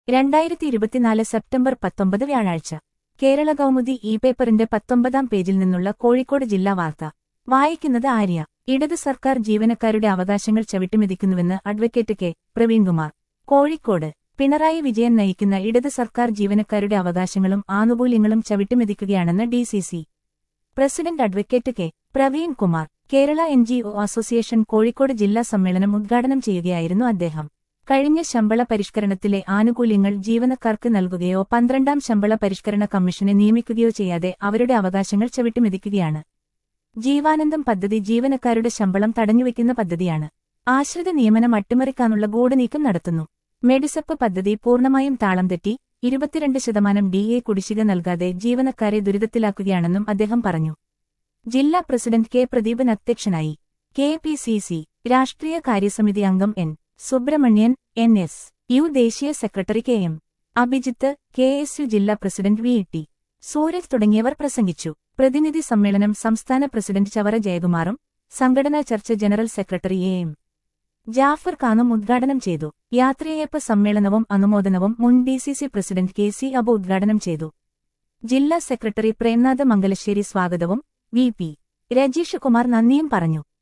2024 September 19 വ്യാഴാഴ്ച കേരള കൗമുദി പേപ്പറിന്റെ 19-ാം പേജിൽ നിന്നുള്ള കോഴിക്കോട് ജില്ലാ വാർത്ത വായിക്കുന്നത് ആര്യ. ഇടത് സർക്കാർ ജീവനക്കാരുടെ അവകാശങ്ങൾ ചവിട്ടിമെതിക്കുന്നുവെന്ന് അഡ്വക്കേറ്റ് കെ. പ്രവീൺകുമാർ. കോഴിക്കോട് പിണറായി വിജയൻ നയിക്കുന്ന ഇടത് സർക്കാർ ജീവനക്കാരുടെ അവകാശങ്ങളും ആനുകൂല്യങ്ങളും ചവിട്ടിമെതിക്കുകയാണെന്ന് DCC president advocate K. Praveenkumar. Kerala NGO association Kozhikode ജില്ലാ സമ്മേളനം ഉദ്ഘാടനം ചെയ്യുകയായിരുന്നു അദ്ദേഹം. കഴിഞ്ഞ ശമ്പള പരിഷ്കരണത്തിലെ ആനുകൂല്യങ്ങൾ ജീവനക്കാർക്ക് നൽകുകയോ 12-ാം ശമ്പള പരിഷ്കരണ കമ്മീഷനെ നിയമിക്കുകയോ ചെയ്യാതെ അവരുടെ അവകാശങ്ങൾ ചവിട്ടിമെതിക്കുകയാണ്. ജീവാനന്ദം പദ്ധതി ജീവനക്കാരുടെ ശമ്പളം തടഞ്ഞുവെക്കുന്ന പദ്ധതിയാണ്. ആശ്രിത നിയമനം അട്ടിമറിക്കാനുള്ള ഗൂഢനീക്കം നടത്തുന്നു. മെഡിസപ്പ് പദ്ധതി പൂർണ്ണമായും താളം തെറ്റി 22% DA കുടിശ്ശിക നൽകാതെ ജീവനക്കാരെ ദുരിതത്തിലാക്കുകയാണെന്നും അദ്ദേഹം പറഞ്ഞു. ജില്ലാ പ്രസിഡന്റ് കെ. പ്രദീപൻ അധ്യക്ഷനായി. KPCC രാഷ്ട്രീയ കാര്യസമിതി അംഗം എൻ. സുബ്രഹ്മണ്യൻ, NSU ദേശീയ secretary K. M. Abhijith, KSU ജില്ലാ പ്രസിഡന്റ് VT. സൂരജ് തുടങ്ങിയവർ പ്രസംഗിച്ചു. പ്രതിനിധി സമ്മേളനം സംസ്ഥാന പ്രസിഡന്റ് ചവറ ജയകുമാറും സംഘടനാ ചർച്ച ജനറൽ സെക്രട്ടറി എം. ജാഫർ ഖാനും ഉദ്ഘാടനം ചെയ്തു. യാത്രയയപ്പ് സമ്മേളനവും അനുമോദനവും മുൻ DCC പ്രസിഡന്റ് KC അബു ഉദ്ഘാടനം ചെയ്തു. ജില്ലാ സെക്രട്ടറി പ്രേംനാഥ് മംഗലശ്ശേരി സ്വാഗതവും VP. രജീഷ് കുമാർ നന്ദിയും പറഞ്ഞു.